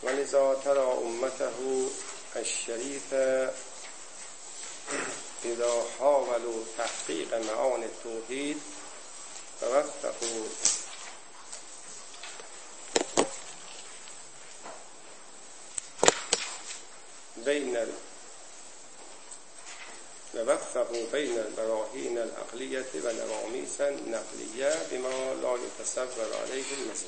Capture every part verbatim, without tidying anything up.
ولذا ترى أمته الشريفة إذا حاولوا تحقيق معاني التوحيد توفقوا بين ووفقوا بين البراهين العقلية والأواميس النقلية بما لا يتصور عليه المزيد.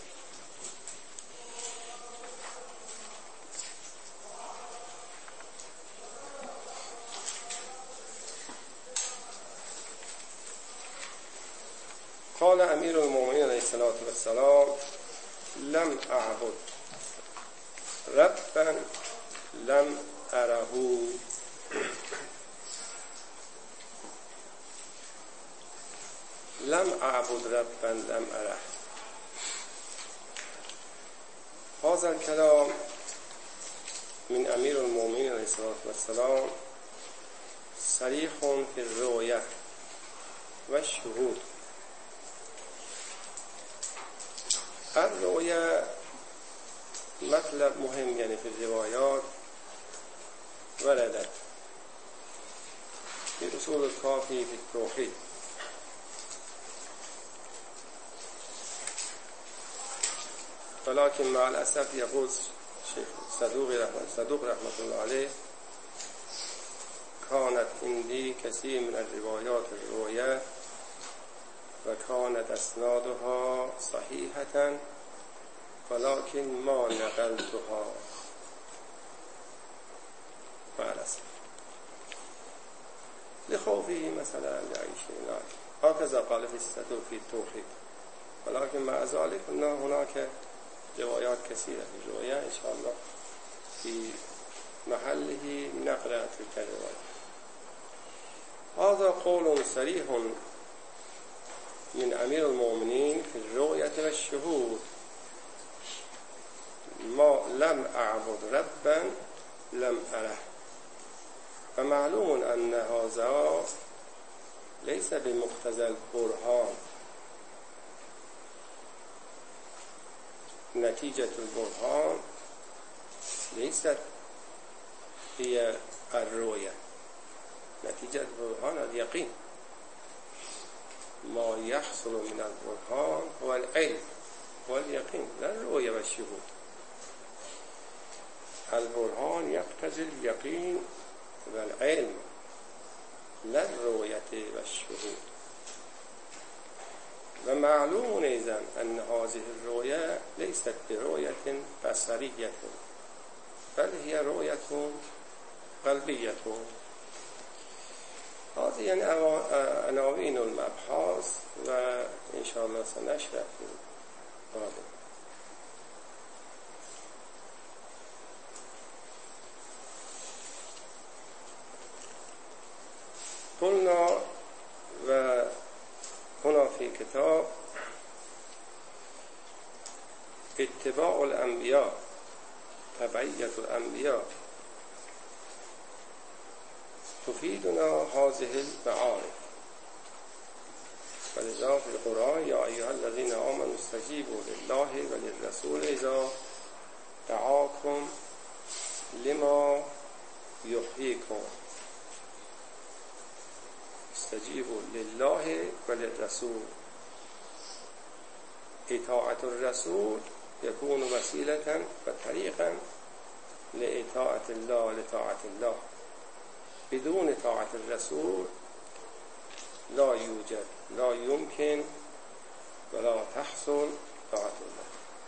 قال امیر المؤمنین علیه الصلاة والسلام: لم اعبد ربا لم اره. لم اعبد ربا لم اره. هذا الكلام من امیر المؤمنین علیه الصلاة والسلام صریح فی الرؤیة والشهود. الرؤية مطلب مهم يعني في الروايات وردت في أصول الكافي في التوحيد. ولكن مع الأسف يقول الشيخ صدوق رحمة, صدوق رحمة الله عليه: كانت عندي كثير من الروايات الرؤية وكانت أسنادها صحيحة ولكن ما نقلتها مع الأسف لخوفه مثلا لأي شيء. هكذا قال في الصدوق في التوحيد. ولكن مع ذلك هناك روايات كثيرة في الرؤيا إن شاء الله في محله نقرأ تلك الروايات. هذا قول صريح من امیر المؤمنین فی الرؤیة والشهود: ما لم اعبد ربا لم اره. ومعلوم ان هذا ليس بمقتضى البرهان. نتيجة البرهان ليست هي الرؤية. نتيجة البرهان اليقين. ما يحصل من البرهان هو العلم واليقين لا الرؤية والشهود. البرهان يقتضي اليقين والعلم لا الرؤية والشهود. ومعلوم أيضا أن هذه الرؤية ليست برؤية بصرية بل هي رؤية قلبية. هذه يعني عناوين المبحث وإن شاء الله سنشرح في القادم. قلنا وهنا في كتاب اتباع الأنبياء تبعية الأنبياء تفيدنا هذه المعارف. ولذا في القرآن: يا أيها الذين آمنوا استجيبوا لله وللرسول إذا دعاكم لما يحييكم. استجيبوا لله وللرسول. اطاعة الرسول يكون وسيلة وطريقا لإطاعة الله لطاعة الله. بدون طاعة الرسول لا يوجد لا يمكن ولا تحصل طاعة الله.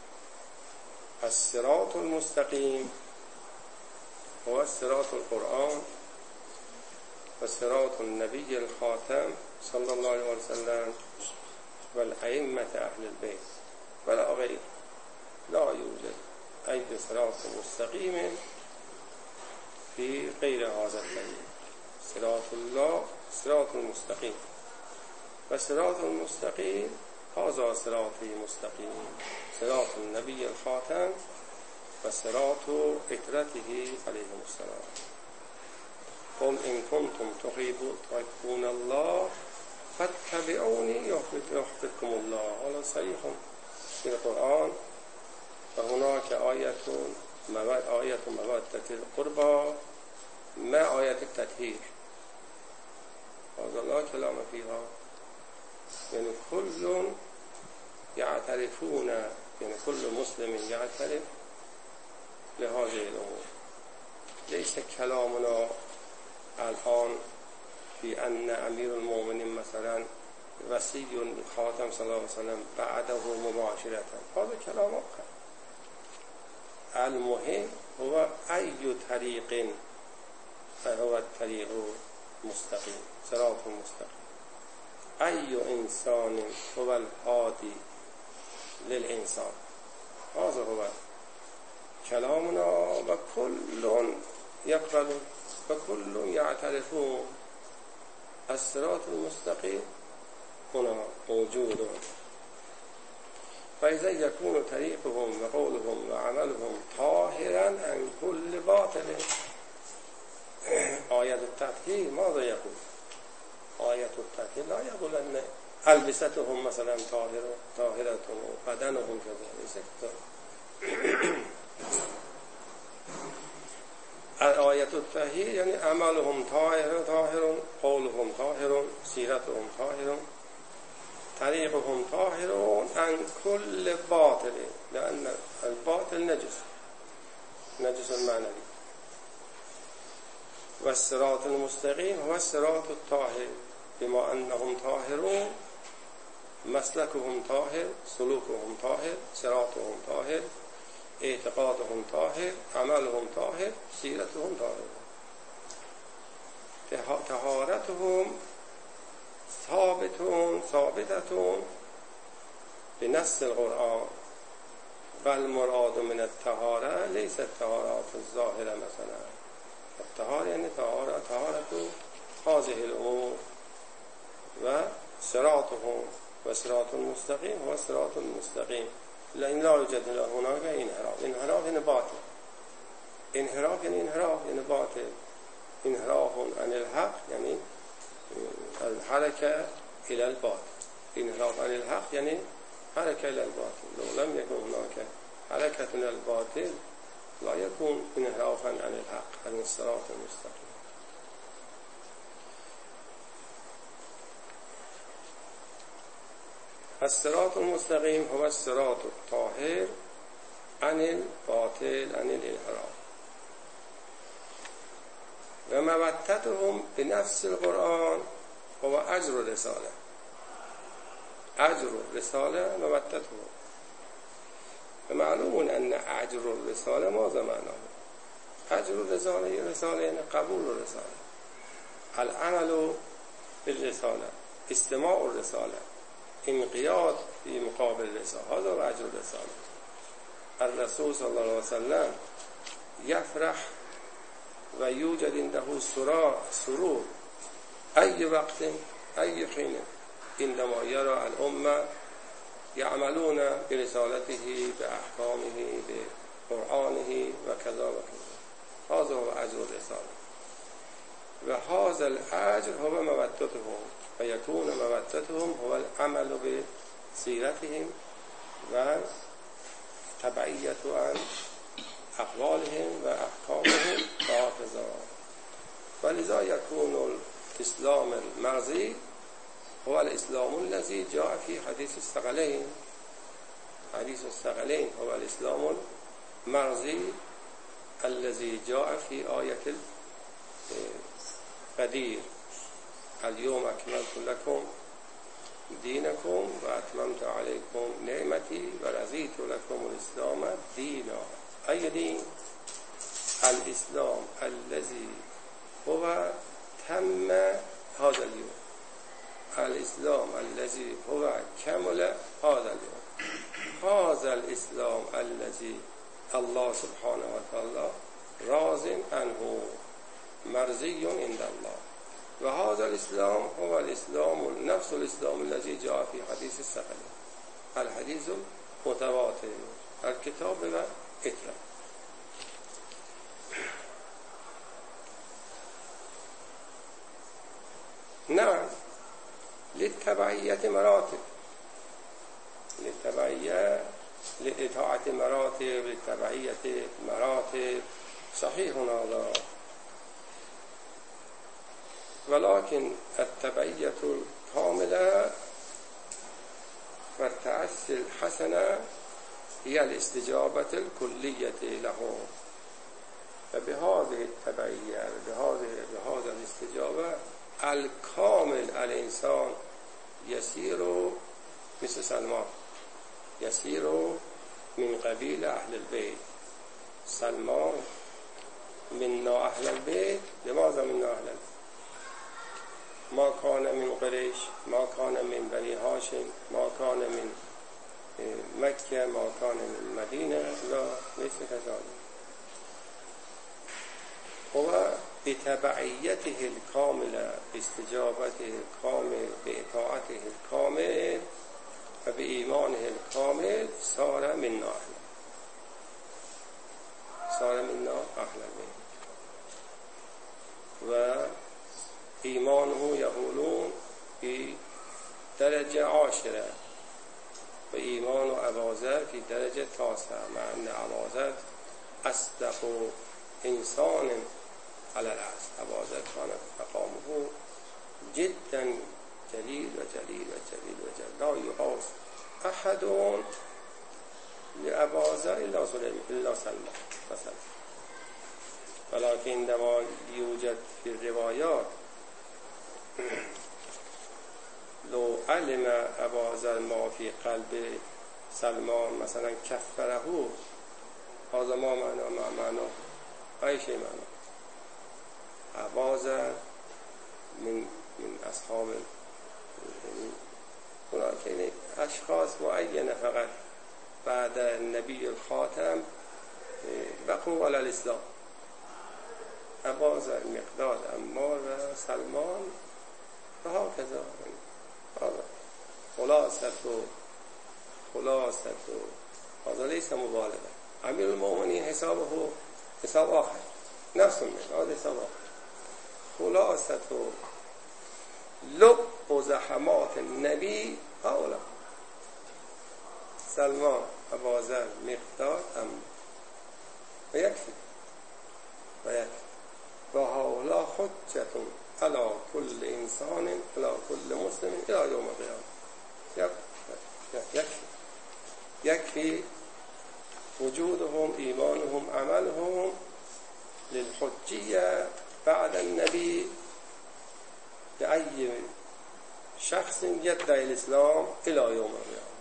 الصراط المستقيم هو الصراط القرآن وصراط النبي الخاتم صلى الله عليه وسلم والأئمة أهل البيت ولا غير. لا يوجد أي صراط مستقيم في غير هذا الطريق. صراط الله صراط المستقيم. وصراط المستقيم هذا صراطي مستقيم صراط النبي الخاتم وصراط إترته عليه السلام. قل إن كنتم تحبون الله فاتبعوني يحببكم الله. هذا صحيح في القرآن. وهناك آية مواد آیت مودت القربى ما آیت التطهیر هذا لا كلام فيها يعني كل يعترفون يعني كل مسلم يعترف لهذه الأمور ليس كلامنا الآن في أن أمير المؤمنين مثلا وصي خاتم صلى الله عليه وسلم بعده مباشرة هذا كلام آخر المهم هو أي طريق فهو الطريق مستقيم صراط مستقيم أي إنسان هو الهادي للإنسان هذا هو كلامنا وكل يقبل وكل يعترفون الصراط المستقيم هنا موجود فإذا يكون طريقهم وقولهم وعملهم طاهرا عن كل باطل آية التطهير ماذا يقول؟ آية التطهير لا يقول أن ألبستهم مثلا طاهرة طاهرة وبدنهم كذا آية التطهير يعني أعمالهم طاهر طاهر قولهم طاهر سيرتهم طاهر طريقهم طاهر عن كل باطل لأن الباطل نجس نجس المعنوي والصراط المستقيم هو الصراط الطاهر بما أنهم طاهرون مسلكهم طاهر سلوكهم طاهر صراطهم طاهر اعتقادهم طاهر عملهم طاهر سيرتهم طاهر طهارتهم ثابتون ثابتتون بنص القرآن والمراد من الطهارة ليس الطهارات الظاهرة مثلا الطهارة يعني طهارة طهارة هذه الأمور وصراطهم وصراط المستقيم هو الصراط المستقيم لأن لا يوجد هناك انحراف انحراف يعني باطل انحراف يعني انحراف يعني باطل انحراف عن الحق يعني الحركة إلى الباطل انحراف عن الحق يعني حركة إلى الباطل لو لم يكن هناك حركة إلى الباطل لا يكون انحرافا عن الحق عن الصراط المستقيم الصراط المستقيم هو الصراط الطاهر عن الباطل عن الانحراف ومودتهم بنفس القرآن هو أجر الرسالة أجر الرسالة مودتهم ومعلوم أن أجر الرسالة ماذا معناه أجر الرسالة رسالة يعني قبول الرسالة العمل بالرسالة استماع الرسالة انقياد في مقابل الرسالة هذا هو أجر الرسالة الرسول صلى الله عليه وسلم يفرح ويوجد عنده سرور أي وقت أي حين عندما يرى الأمة يعملون برسالته بأحكامه بقرآنه وكذا وكذا هذا هو أجر الرسالة وهذا الأجر هو مودتهم ويكون مودتهم هو العمل بسيرتهم وتبعية عن أقوالهم وأحكامهم وهكذا ولذا يكون الإسلام المرضي هو الإسلام الذي جاء في حديث الثقلين حديث الثقلين هو الإسلام المرضي الذي جاء في آية القدير اليوم أكملت لكم دينكم وأتممت عليكم نعمتي ورضيت لكم الإسلام دينا أي دين الإسلام الذي هو تم هذا اليوم الإسلام الذي هو كمل هذا اليوم هذا الإسلام الذي الله سبحانه وتعالى راض عنه مرضي عند الله وهذا الإسلام هو الإسلام نفس الإسلام الذي جاء في حديث الثقلين الحديث المتواتر الكتاب والإترة نعم للتبعية مراتب للتبعية لإطاعة مراتب لتبعية مراتب صحيح هذا، ولكن التبعية الكاملة والتأسي الحسنة هي الاستجابة الكلية له. فبهذه التبعية بهذه بهذا الاستجابة الكامل الإنسان يسير مثل سلمان، يسير من قبيل أهل البيت. سلمان منا أهل البيت. لماذا منا أهل البيت؟ ما كان من قريش، ما كان من بني هاشم، ما كان من مكة، ما كان من مدينة، لا ليس كذلك. هو بتبعيته الكاملة، باستجابته الكامل، بإطاعته الكامل وبإيمانه الكامل صار منا أهل صار منا أهل البيت. وإيمانه يقولون في درجة عاشرة، وإيمان أبوذر في درجة تاسعة، مع أن أبوذر أصدق إنسان على الأرض. أبوذر كان مقامه جدا جليل وجليل وجليل وجليل، لا يقاس أحد لأبوذر إلا إلا سلمان مثلا. ولكن عندما يوجد في الروايات لو علم أبوذر ما في قلب سلمان مثلا كفره، هذا ما معنى ما معنى أي شيء معنى. أبوذر من من أصحاب ولكن أشخاص معينة فقط بعد النبي الخاتم بقوا على الإسلام. أبوذر، مقداد، عمار و سلمان وهكذا. هذا خلاصة خلاصة هذا ليس مبالغة. أمير المؤمنين حسابه حساب آخر، نفس من هذا حساب آخر. خلاصة لب وزحمات النبي هؤلاء: سلمان، أبوذر، مقداد، عمار، ويكفي ويكفي. وهؤلاء حجة على كل إنسان، على كل مسلم إلى يوم القيامة. يكفي يكفي وجودهم، إيمانهم، عملهم للحجية بعد النبي لأي شخص يدعي الإسلام إلى يوم القيامة.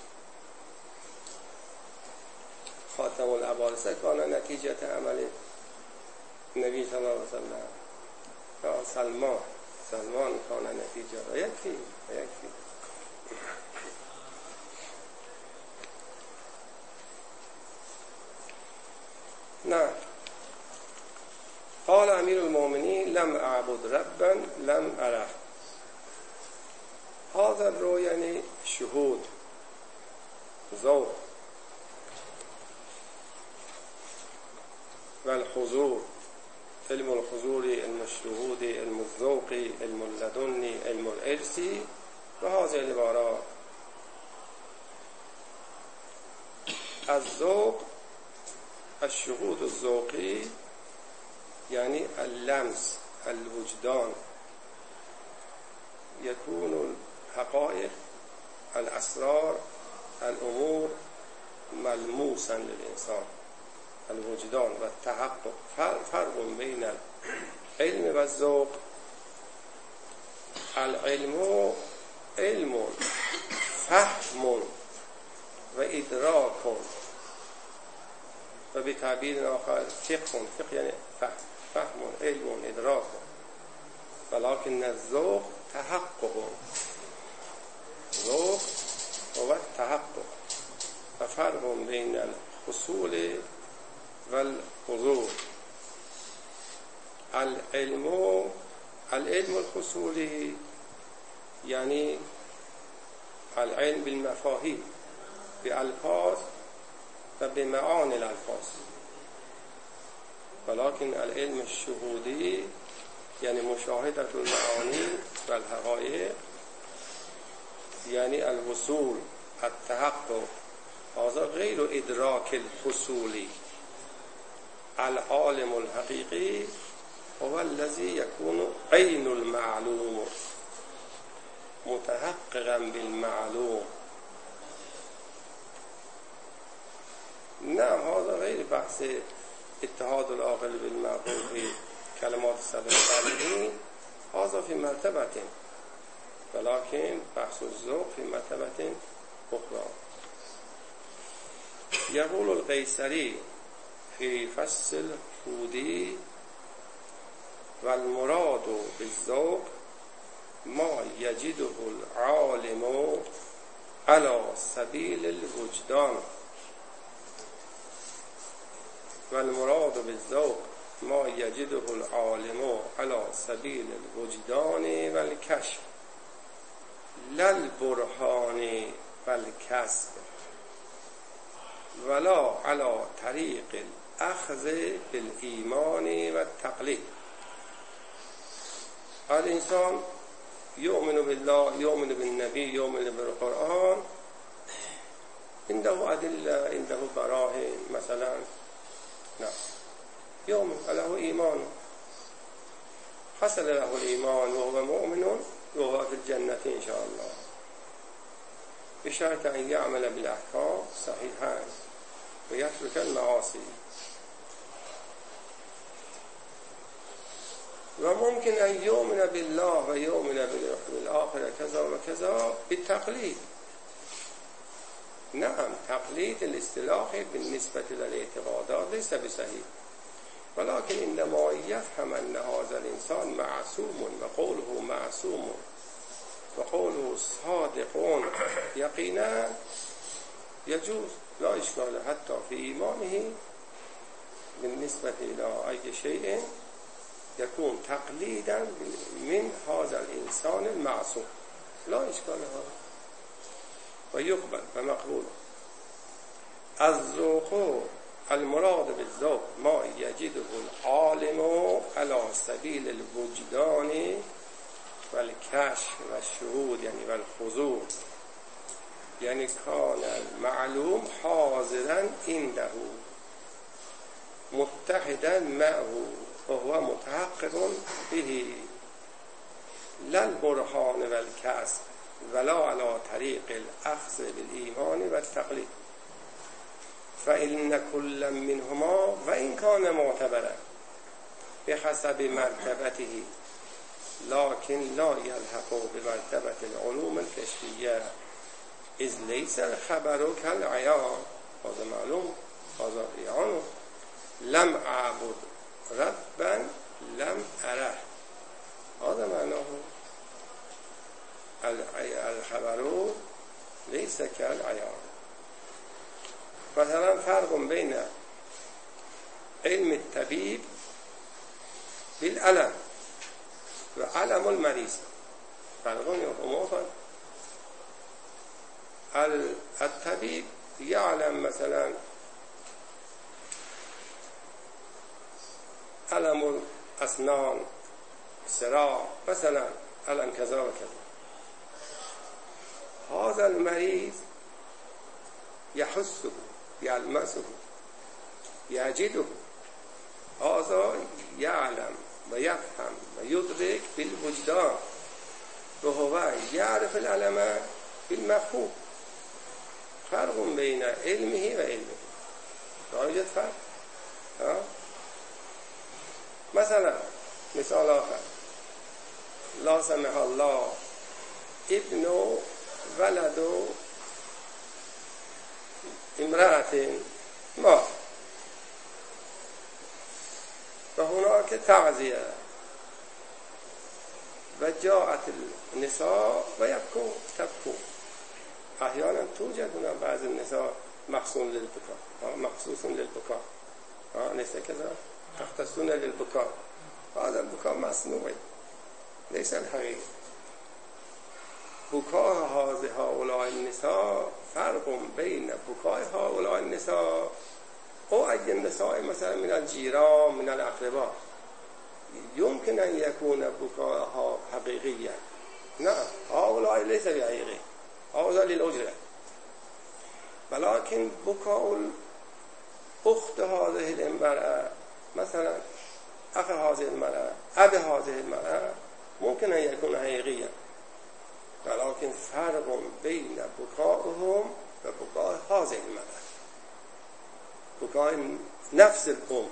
خاتم الأبارسة كان نتيجة عمل النبي صلى الله عليه وسلم. سلمان سلمان كان نتيجة. ويكفي ويكفي نعم. قال أمير المؤمنين: لم أعبد ربا لم أره. هذا الرؤى يعني شهود، ذوق، والحضور. علم الحضور، علم الشهود، علم الذوق، علم اللدني، علم الإرثي، وهذه العبارات. الذوق، الشهود الذوقي يعني اللمس، الوجدان، يكون الحقائق، الأسرار، الأمور ملموسا للإنسان. الوجدان والتحقق. فرق بين العلم والذوق. العلم علم فهم وإدراك، وبتعبير آخر فقه. فقه يعني فهم، فهم، علم، إدراك. ولكن الذوق تحقق. ذوق هو التحقق. ففرق بين الحصول والحضور. العلم العلم الحصولي يعني العلم بالمفاهيم، بألفاظ وبمعاني الألفاظ. ولكن العلم الشهودي يعني مشاهدة المعاني والحقائق، يعني الوصول، التحقق، هذا غیر ادراک الفصولی. العالم الحقیقی هو الذي يكون عین المعلوم متحققا بالمعلوم. نعم هذا غير بحث اتحاد العاقل بالمعقول في كلمات السبع الصالحين، هذا في مرتبة، ولكن بحث الذوق في مرتبة أخرى. يقول القيسري في فصل الحودي: والمراد بالذوق ما يجده العالم على سبيل الوجدان. والمراد بالذوق ما يجده العالم على سبيل الوجدان والكشف لا البرهان والكسب ولا على طريق الأخذ بالإيمان والتقليد. الإنسان يؤمن بالله، يؤمن بالنبي، يؤمن بالقرآن، عنده أدلة، عنده براهين مثلا، نعم يؤمن له إيمان، حصل له الإيمان وهو مؤمن وهو في الجنة إن شاء الله، بشرط أن يعمل بالأحكام صحيحا ويترك المعاصي. وممكن أن يؤمن بالله ويؤمن بالآخرة كذا وكذا بالتقليد. نعم تقليد الاصطلاحي بالنسبة للاعتقادات ليس بصحيح، ولكن عندما يفهم أن هذا الإنسان معصوم وقوله معصوم وقوله صادق يقينا يجوز، لا إشكال حتى في إيمانه بالنسبة إلى أي شيء يكون تقليدا من هذا الإنسان المعصوم، لا إشكال هذا ويقبل ومقبول. الذوق المراد بالذوق ما يجده العالم على سبيل الوجدان والكشف والشهود يعني والحضور، يعني كان المعلوم حاضرا عنده متحدا معه وهو متحقق به لا البرهان والكسب ولا على طريق الأخذ بالإيمان والتقليد. فإن كل منهما وإن كان معتبرا بحسب مرتبته لكن لا يلحق بمرتبة العلوم الكشفية، إذ ليس الخبر كالعيان، هذا معلوم هذا عيان. لم أعبد ربا لم أره، هذا معناه الخبر ليس كالعيان. مثلا فرق بين علم الطبيب بالألم وعلم المريض، فرق يفهمون. الطبيب يعلم مثلا ألم الأسنان، الصراع مثلا، ألم كذا وكذا. هذا المريض يحسه، يلمسه، يجده، هذا يعلم ويفهم ويدرك بالوجدان، وهو يعرف الألم بالمفهوم. فرق بين علمه وعلمه، لا يوجد فرق. ها؟ مثلا مثال آخر، لا سمح الله ابن ولد امرأة مات وهناك تعزية وجاءت النساء ويبكون تبكون. أحيانا توجد هنا بعض النساء مخصوص للبكاء، مخصوص للبكاء، ليس كذا، تختصون للبكاء. هذا البكاء مصنوعي ليس الحقيقي. بكاء هؤلاء النساء فرق بين بكاء هؤلاء النساء أو أي النساء مثلا من الجيران من الأقرباء. يمكن أن يكون بكاءها حقيقيا، نعم هؤلاء ليس بحقيقي، هؤلاء للأجرة. ولكن بكاء أخت هذه المرأة مثلا أخ هذه المرأة أب هذه المرأة ممكن أن يكون حقيقيا، ولكن فرق بين بكائهم وبكاء هذه المرأة، بكاء نفس الأم،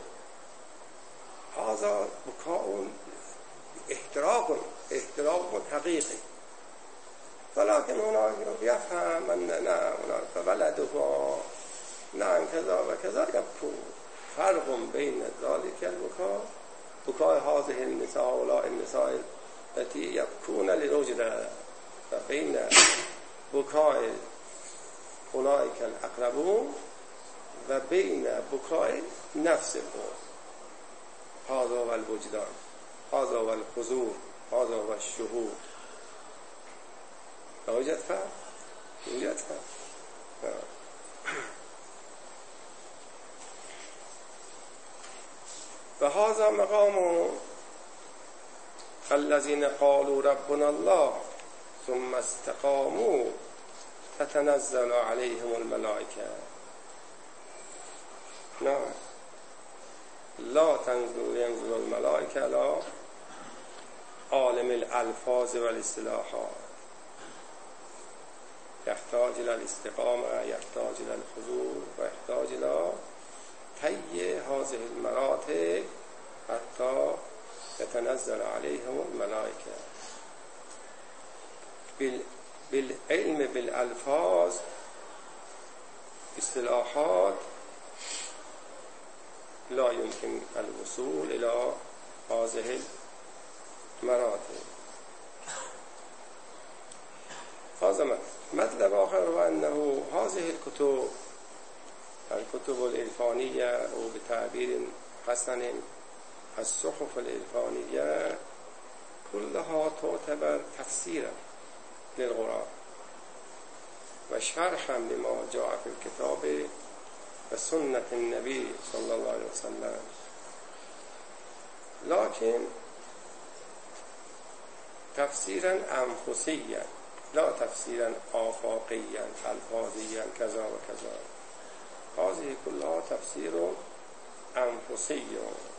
هذا بكاء احتراق احتراق حقيقي. ولكن هناك يفهم أن نعم هناك ولدها نعم كذا وكذا يبكون. فرق بين ذلك البكاء بكاء هذه النساء ولا النساء التي يبكون لرجل، وبين بكاء أولئك الأقربون وبين بكاء نفس الأم. هذا هو الوجدان، هذا هو الحضور، هذا هو الشهود. يوجد فرق؟ يوجد فرق. فهذا مقام الذين قالوا ربنا الله ثم استقاموا تتنزل عليهم الملائكة. نعم، لا تنزل ينزل الملائكة لا عالم الألفاظ والاصطلاحات، يحتاج إلى الاستقامة، يحتاج إلى الحضور، ويحتاج إلى طي هذه المراتب حتى يتنزل عليهم الملائكة. بالعلم بالألفاظ اصطلاحات لا يمكن الوصول إلى هذه المراتب. هذا مطلب آخر هو أنه هذه الكتب الكتب الإلفانية وبتعبير حسن الصحف الإلفانية كلها تعتبر تفسيرا للقرآن وشرحا لما جاء في الكتاب وسنة النبي صلى الله عليه وسلم، لكن تفسيرا أنفسيا لا تفسيرا آفاقيا ألفاظيا كذا وكذا. هذه كلها تفسير أنفسي.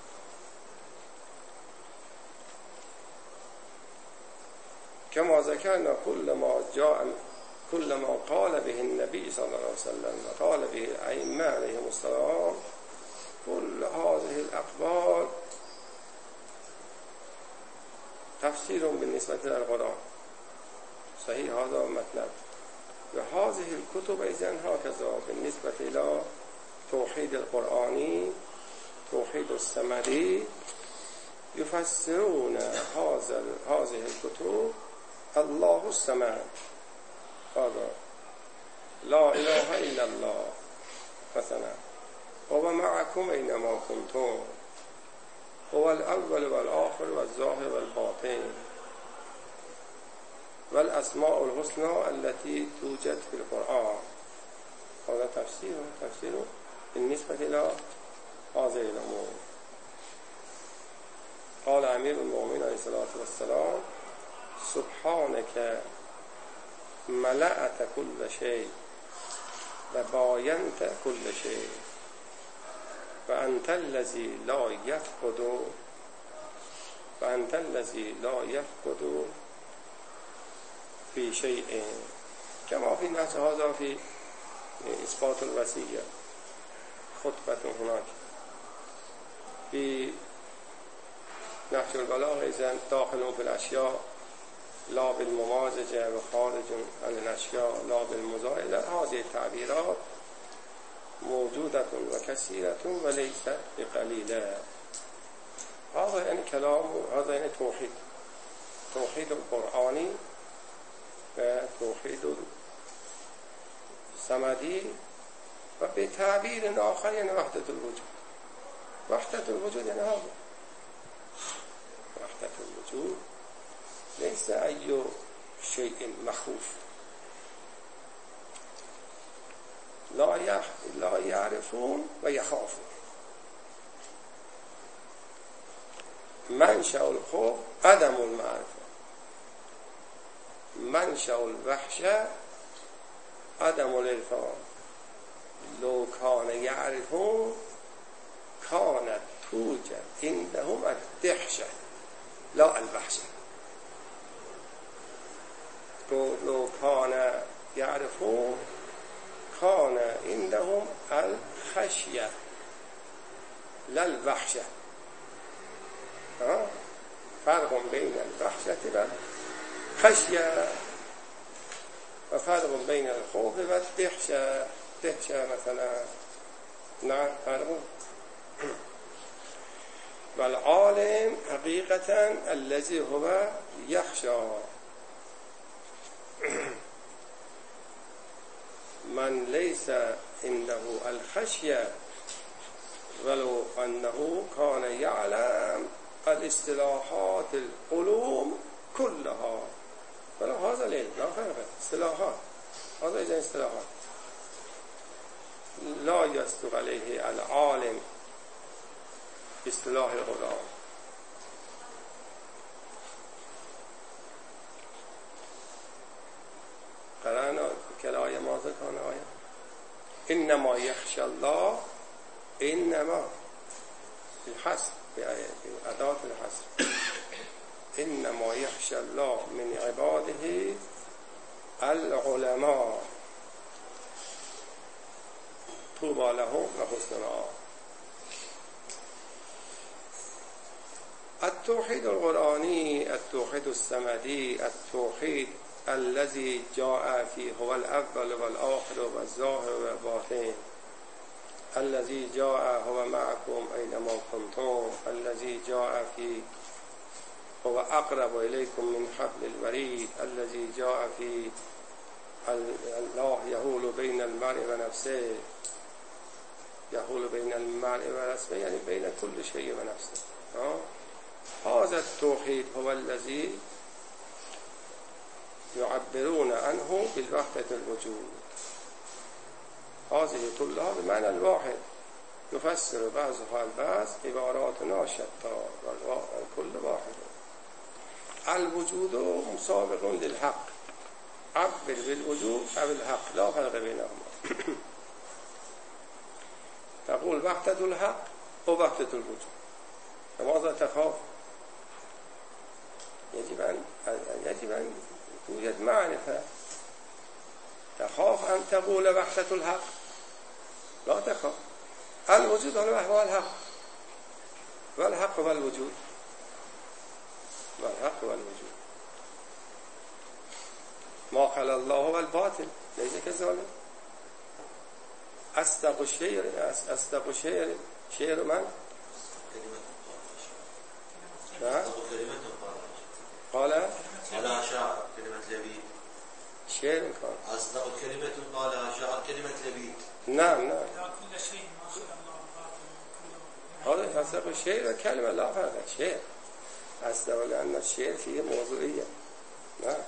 كما ذكرنا كل ما جاء كل ما قال به النبي صلى الله عليه وسلم وقال به الأئمة عليهم السلام، كل هذه الأقوال تفسير بالنسبة للقرآن. صحيح هذا مطلب. وهذه الكتب إذن هكذا بالنسبة إلى توحيد القرآني توحيد السمدي يفسرون هذا هذه الكتب الله الصمد، هذا لا إله إلا الله مثلا، هو معكم أينما كنتم، هو الأول والآخر والظاهر والباطن، والأسماء الحسنى التي توجد في القرآن. هذا تفسير تفسير بالنسبة إلى هذه الأمور. قال أمير المؤمنين عليه الصلاة والسلام: سبحانك ملأت كل شيء وباينت كل شيء وأنت الذي لا يفقد وأنت الذي لا يفقد في شيء، كما في نفس هذا في إثبات الوصية خطبة هناك في نهج البلاغة إذن داخل في الأشياء لا بالممازجة وخارج عن الأشياء لا بالمزايدة. هذه التعبيرات موجودة وكثيرة وليست بقليلة. هذا يعني كلام، هذا يعني توحيد توحيد القرآني وتوحيد السمدي، وبتعبير آخر يعني وحدة الوجود. وحدة الوجود يعني هذا وحدة الوجود ليس أي شيء مخوف، لا لا يعرفون ويخافون. منشأ الخوف عدم المعرفة، منشأ الوحشة عدم العرفان، لو کان یعرفون کانت توجد عندهم الدهشه لا الوحشه. لو کان یعرفون کان عندهم الخشیه لا الوحشه. فرق بین الوحشه و خشیه و فرق بین الخوف و الدهشه. دهشه مثلا نه فرق. والعالم حقیقتا الذي هو يخشى من ليس عنده الخشية ولو أنه كان يعلم الاصطلاحات العلوم كلها. ولا هذا العلم لا فرق اصطلاحات، هذا إذا اصطلاحات لا يصدق عليه العالم اصطلاح القرآن. قرآن كالآية ماذا كان آية إنما يخشى الله إنما الحصر بآية أداة الحصر إنما يخشى الله من عباده العلماء طوبى لهم وحسن مآب. التوحید القرآنی، التوحید الصمدی، التوحید الذي جاء فيه هو الأول والآخر والظاهر والباطن، الذي جاء هو معكم أينما كنتم، الذي جاء فيه هو أقرب إليكم من حبل الوريد، الذي جاء فيه الله يحول بين المرء ونفسه، يحول بين المرء ونفسه يعني بين كل شيء ونفسه. هذا التوحيد هو الذي يعبرون عنه بالوحدة الوجود. هذه كلها بمعنى الواحد يفسر بعضها البعض عباراتنا شتى والكل واحد. الوجود مسابق للحق، عبر بالوجود أو الحق لا فرق بينهما. تقول وحدة الحق أو وحدة الوجود. لماذا تخاف؟ يجب أن يجب أن توجد معرفة. تخاف أن تقول وحدة الحق، لا تخاف. الوجود هو الحق والحق هو الوجود والحق هو الوجود. ما خلا الله هو الباطل ليس كذلك. أصدق الشعر أصدق الشعر شعر من؟ نعم قال قال شاعر كلمة لبيد. شعر كان أصدق كلمة قالها شاعر كلمة لبيد. نعم نعم كل شيء ما خلق الله باطل. هذا أصدق الشعر كلمة لا فرق. شعر أصدق لأن الشعر فيه موضوعية. نعم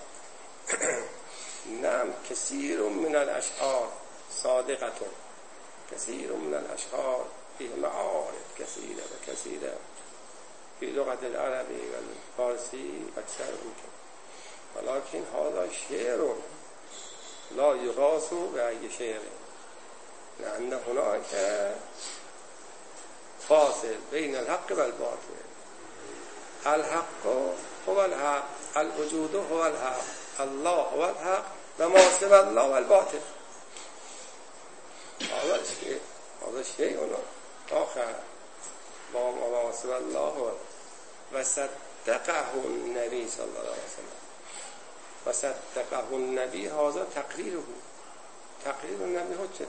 نعم كثير من الأشعار صادقة، كثير من الأشعار فيه معارف كثيرة وكثيرة في لغة العربي والفارسي أكثر ممكن، ولكن هذا شعر لا يقاس بأي شعر، لأن هناك فاصل بين الحق والباطل. الحق هو الحق، الوجود هو الحق، الله هو الحق وما سوى الله والباطل. هذا الشيء هذا الشيء آخر ما سوى الله. وصدقه النبي صلى الله عليه وسلم، وصدقه النبي هذا تقريره. تقرير النبي حجته.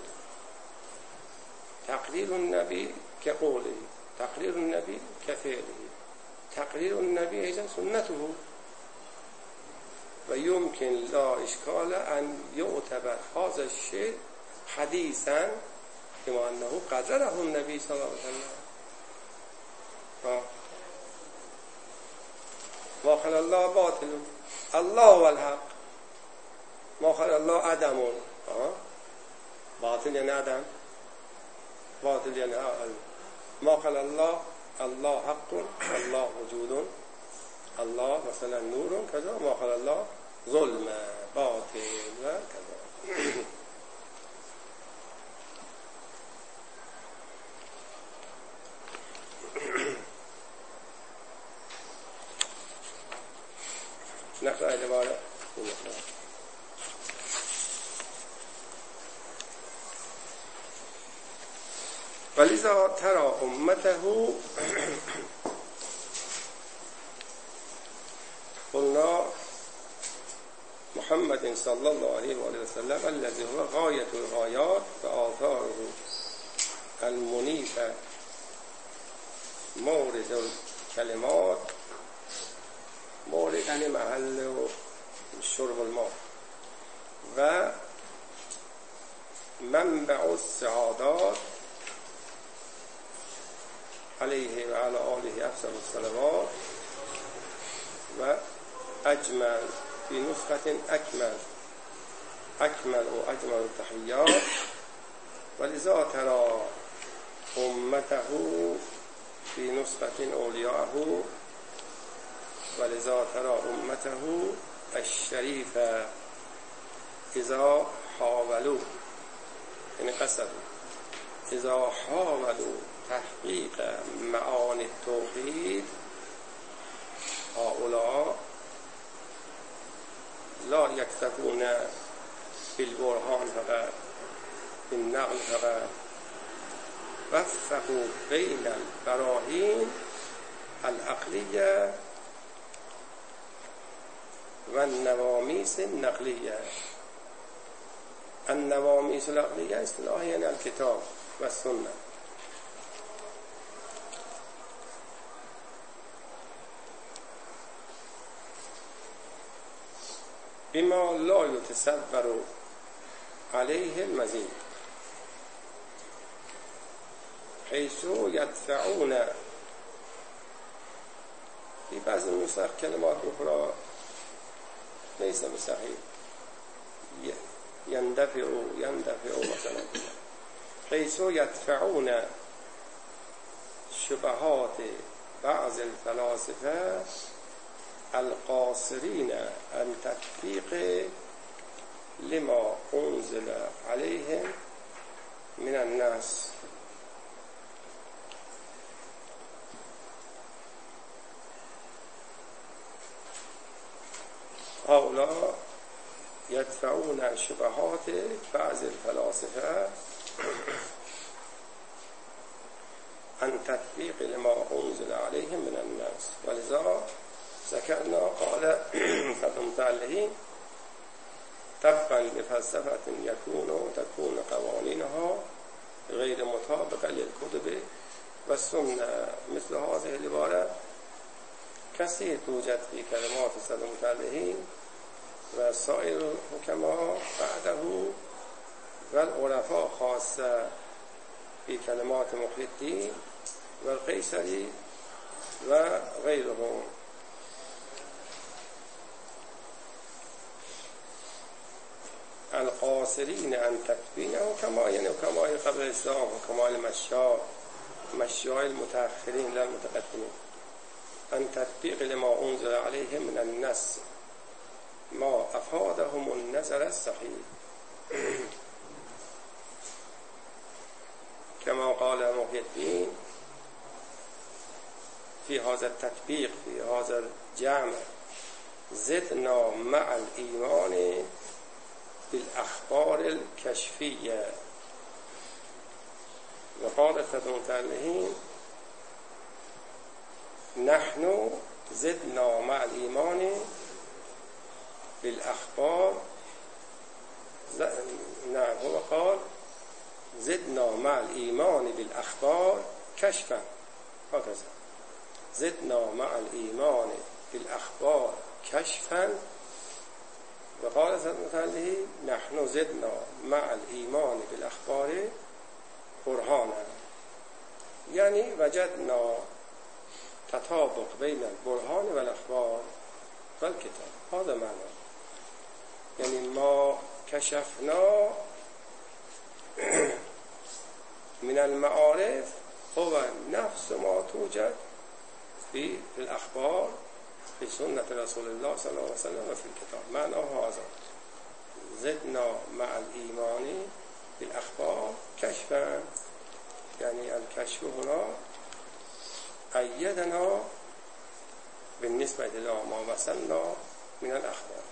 تقرير النبي كقوله، تقرير النبي كفعله، تقرير النبي إذا سنته. ويمكن لا إشكال أن يعتبر هذا الشيء حديثا كما أنه قرره النبي صلى الله عليه وسلم. ما خلق الله باطل، الله هو الحق. ما خلق الله عدم، باطل يعني عدم، باطل يعني عدم. ما خلق الله الله حق، الله وجود، الله مثلا نور كذا. ما خلق الله ظلم باطل وكذا. نقرأ العبارة. ولذا ترى أمته قلنا محمد صلى الله عليه وآله وسلم الذي هو غاية الغايات وآثاره المنيفة مورد الكلمات. مورد یعنی محل شرب الماء و منبع السعادات علیه و علی آله افضل الصلوات و اجمل فی نسخة اکمل اکمل و اجمل التحیات. ولذا ترى امته فی نسخة اولیاءه ولذا ترى امته الشریفه اذا حاولوا یعنی قصدوا اذا حاولوا تحقیق معانی التوحید هؤلاء لا یکتفون بالبرهان فقط بالنقل فقط وفقوا بین البراهین العقلیه و النوامیس النقلیه. النوامیس العقلیه اصطلاح یعنی الکتاب و السنه. بما لا يتصور عليه المزید حيث يدفعون في بعض النسخ كلمات أخرى ليس بصحيح يندفع يندفع مثلا حيث يدفعون شبهات بعض الفلاسفة القاصرين عن تطبيق لما أنزل عليهم من الناس. هؤلاء يدفعون شبهات بعض الفلاسفة عن تطبيق لما أنزل عليهم من الناس. ولذا ذكرنا قال فمتعلهين تبا بفلسفة يكون تكون قوانينها غير مطابقة للكتب والسنة. مثل هذه العبارة كثير توجد في كلمات سيد المتعلهين وسائر الحكماء بعده والعرفاء خاصة في كلمات محي الدين والقيسري وغيرهم. القاصرين عن تتبينه كما يعني كما قبل الإسلام وكما المشاء مشاء المتأخرين لا المتقدمين عن تطبيق لما أنزل عليهم من النص ما أفادهم النظر الصحيح كما قال محي الدين في هذا التطبيق في هذا الجمع زدنا مع الإيمان بالأخبار الكشفية. وقال سيد المتعلهين نحن زدنا مع الإيمان بالأخبار ز... نعم هو قال زدنا مع الإيمان بالأخبار كشفا هكذا زدنا مع الإيمان بالأخبار كشفا. وقال سيد المتعلهين نحن زدنا مع الإيمان بالأخبار برهانا يعني وجدنا تطابق بين البرهان والأخبار والكتاب. هذا معنى يعني ما كشفنا من المعارف هو نفس ما توجد في الأخبار في سنة رسول الله صلى الله عليه وسلم وفي الكتاب. معنى هذا زدنا مع الإيمان بالأخبار كشفا يعني الكشف هنا أيدنا بالنسبة إلى ما وصلنا من الاخبار.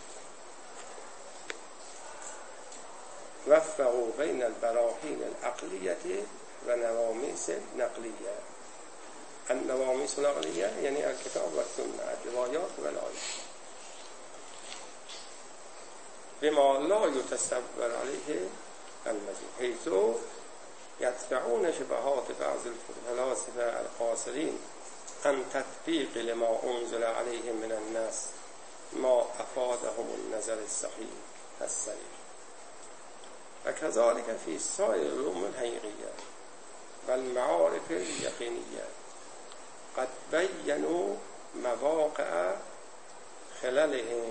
وفقوا بین البراهین العقلیه و نوامیس نقلیه. النوامیس نقلیه یعنی الکتاب و سنت، روایات و الآیات، بما لا يتصور عليه المزید، حيث يدفعون شبهات بعض الفلاسفه القاصرين عن تطبيق لما انزل عليهم من الناس ما افادهم النظر الصحيح الصريح. وكذلك في سائر العلوم الحقيقية والمعارف اليقينية قد بينوا مواقع خلالهم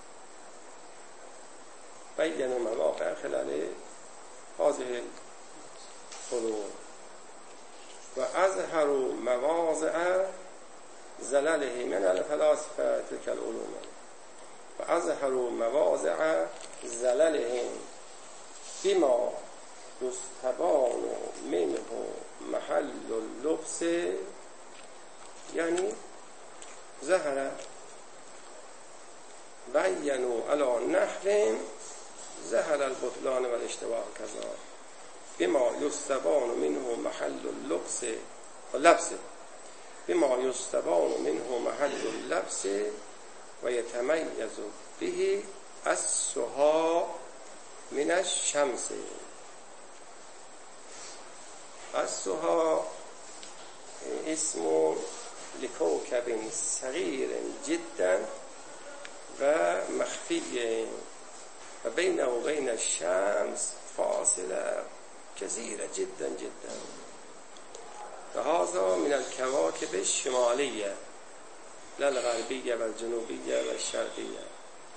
بينوا مواقع خلال هذه العلوم وأظهروا مواضع زلله من الفلاسفة تلك العلوم وأظهروا مواضع زللهم بما يستبان منه محل اللبس، يعني ظهر بينوا على نحو ظهر البطلان والاشتباه كذا بما يستبان منه محل اللبس اللبس بما يستبان منه محل اللبس ويتميز به السها من الشمس. السها اسم لكوكب صغير جدا ومخفي وبينه وبين الشمس فاصلة كثيرة جدا جدا، وهذا من الكواكب الشمالية لا الغربية والجنوبية والشرقية.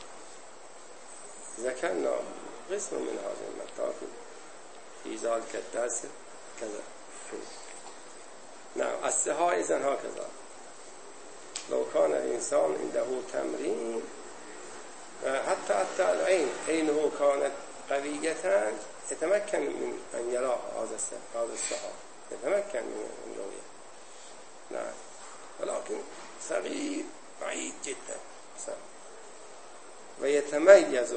ذكرنا قسم من هذه المطالب في ذلك الدرس كذا. نعم السها إذن هكذا، لو كان الإنسان عنده تمرين حتى حتى العين عينه كانت قوية يتمكن من أن يرى هذا هذا السها، يتمكن من رؤيته. نعم ولكن صغير بعيد جدا ويتميز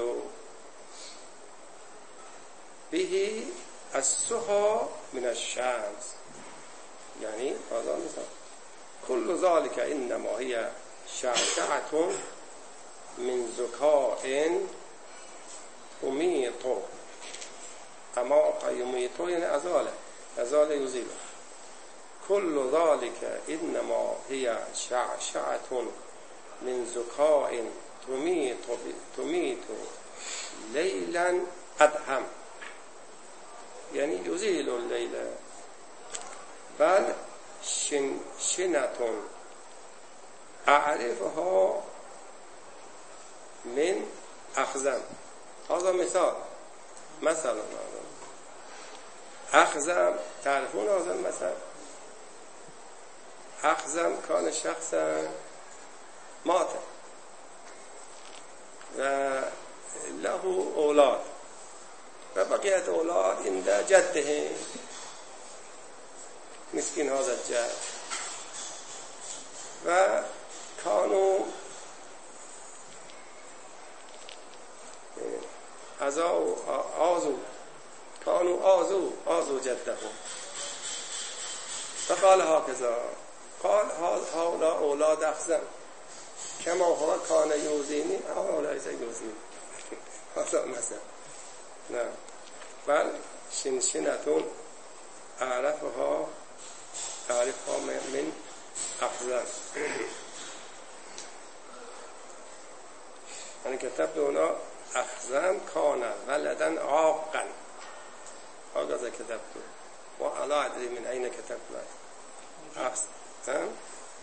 به السها من الشمس، يعني هذا مثال. كل ذلك إنما هي شعشعة من زكاء تميط، أما يميط يعني أزالة أزالة يزيله. كل ذلك إنما هي شعشعة من زكاء تميط تميط ليلا أدهم، يعني يزيل الليل. بل شن شنة أعرفها من أخزم. هذا مثال مثلا أخزم، تعرفون هذا المثل؟ أخزم كان شخصا مات وله أولاد وبقيت أولاد عند جده مسكين هذا الجد، وكانوا أزاو آزو كانوا آزو آزو جده، فقال هكذا قال هؤلاء أولاد أخزم كما هو كان يوزيني هؤلاء سيوزيني. هذا مثلا. نعم بل شنشنة أعرفها أعرفها من أخزم. أنا كتبت هنا أخزم كان ولدا عاقا، هكذا كتبته ولا أدري من أين كتبت أخزم.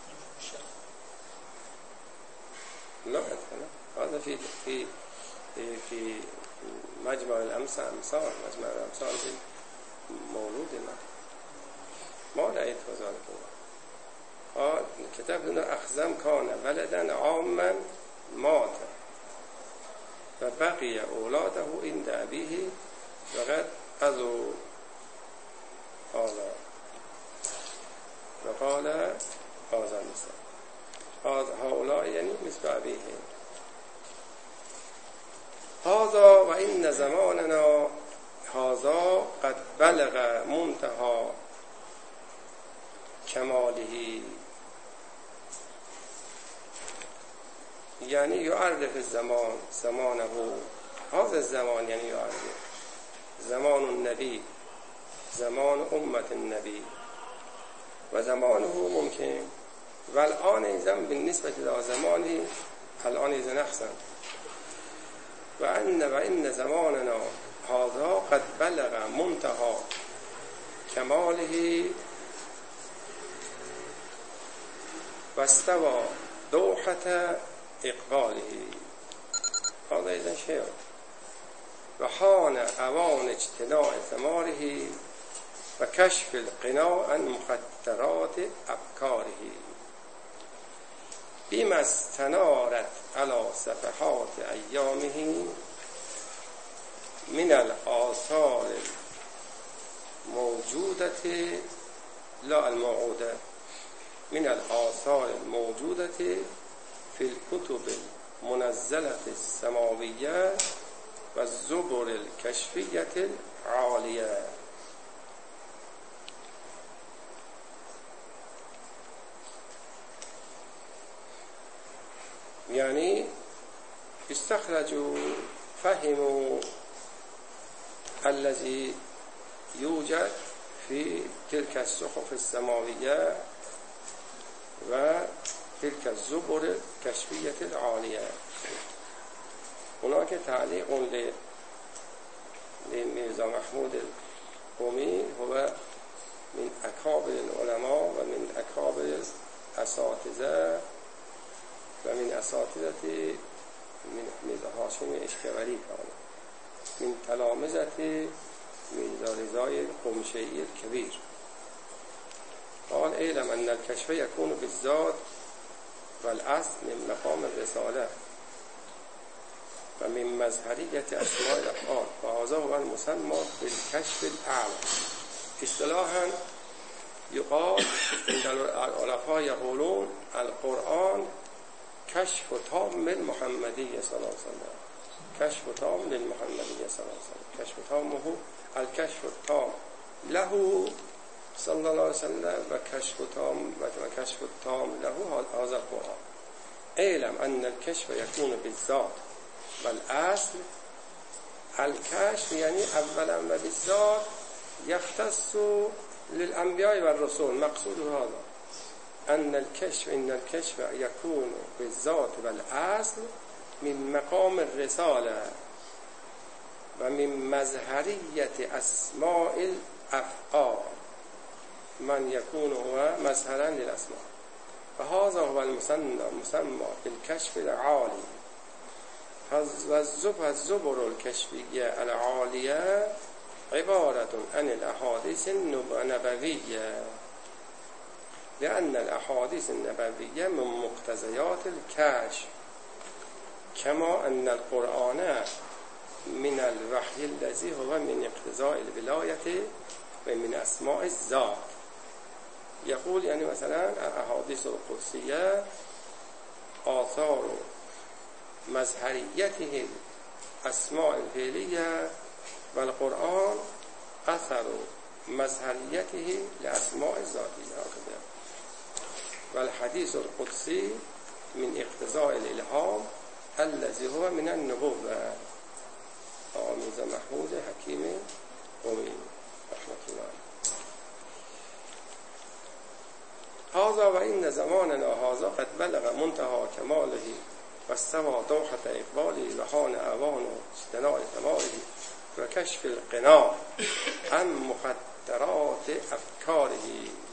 لا هذا في في في في مجمع الأمثال أمثال مجمع الأمثال مولود ما ما رأيت ذلك. آه كتاب هنا أخزم كان ولدا عاما مات فبقي أولاده عند أبيه وقد أذوا هذا وقال هذا المثال هؤلاء يعني مثل أبيه هذا و این زماننا هذا قد بلغ منتهى کماله، یعنی یعرف الزمان زمانه، هذا الزمان یعنی یعرف زمان النبی، زمان امت النبی و زمانه ممکن و الان ایزم بالنسبه الى زمانی الان ایزن احسن و ان و ان زماننا هذا قد بلغ منتهى کماله و استوى دوحة اقباله. هذا ایزن شعر و حان اوان اجتناع ثماره و کشف القناع عن مخدرات ابکاره بما استنارت على صفحات ایامه من الآثار الموجودة لا الموعودة من الآثار الموجودة في الكتب المنزلة السماوية والزبر الكشفية العالية. يعني استخرجوا فهموا الذي يوجد في تلك الصحف السماوية وتلك الزبر الكشفية العالية. هناك تعليق لميرزا محمود القومي، هو من أكابر العلماء ومن أكابر الأساتذة ومن أساتذة من ميرزا هاشم اشکوری كان من تلامذة ميرزا رضای القمشیعی الكبير. قال اعلم أن الكشف يكون بالذات والأصل من مقام الرسالة ومن مظهرية أسماء الأفعال وهذا هو المسمى بالكشف الأعلى. اصطلاحا يقال عند العلماء يقولون القرآن كشف تام للمحمدية صلى الله عليه وسلم، كشف تام للمحمدية صلى الله عليه وسلم، كشف تامه الكشف التام له صلى الله عليه وسلم وكشف تام وكشف التام له هذا القرآن. اعلم أن الكشف يكون بالذات والأصل الكشف يعني أولا وبالذات يختص للأنبياء والرسل. مقصود هذا أن الكشف إن الكشف يكون بالذات والأصل من مقام الرسالة ومن مظهرية أسماء الأفعال من يكون هو مظهرا للأسماء. فهذا هو المسمى بالكشف العالي. والزبر الكشفية العالية عبارة عن الأحاديث النبوية، لأن الأحاديث النبوية من مقتضيات الكشف، كما أن القرآن من الوحي الذي هو من اقتضاء الولاية ومن أسماء الذات. يقول يعني مثلا الأحاديث القدسية آثار مظهريته الأسماء الفعلية والقرآن أثر مظهريته لأسماء الذاتية هكذا. والحديث القدسي من اقتضاء الإلهام الذي هو من النبوة. آميز محمود حكيم قومي رحمة الله. هذا وإن زماننا هذا قد بلغ منتهى كماله واستوى دوحة إقباله وحان أوان اجتناع ثماره وكشف القناع عن مخدرات أفكاره.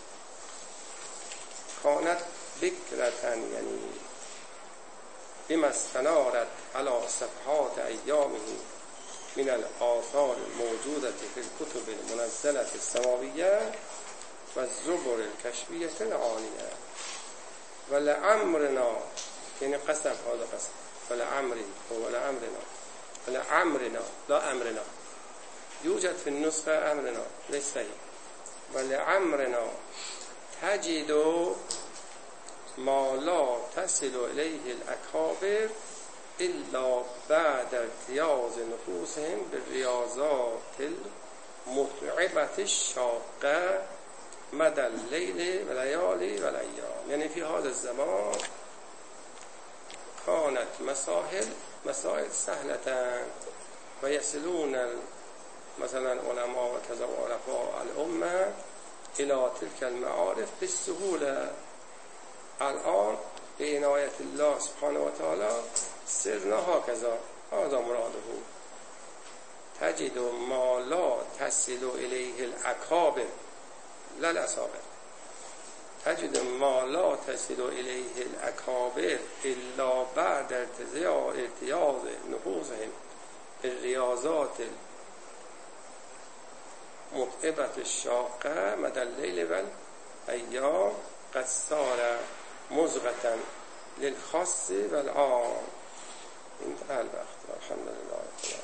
كانت بكرة يعني بما استنارت على صفحات أيامه من الآثار الموجودة في الكتب المنزلة السماوية والزبر الكشفية العالية. ولعمرنا يعني قسم هذا قسم ولعمري هو لعمرنا ولعمرنا لا أمرنا يوجد في النسخة أمرنا ليس هي. ولعمرنا تجد ما لا تصل إليه الأكابر الا بعد ارتیاض نفوسهم به ریاضات المتعبت الشاقه مدى اللیل و لیالی و الایام. یعنی فی هذا الزمان كانت مسائل مسائل سهلة و یصلون مثلا علماء و کذا و عرفاء الامه الى تلك المعارف بالسهوله. الان به عنایت الله سبحانه و تعالی سرنا هكذا هذا مراده تجد ما لا تصل الیه الاکابر لا الاصابر تجد ما لا تصل الیه الاکابر الا بعد ارتیاض نفوسهم الریاضات المتعبة الشاقه مدى اللیل و الایام قد صار مزغة للخاص والعام. انتهى الوقت. الحمد لله.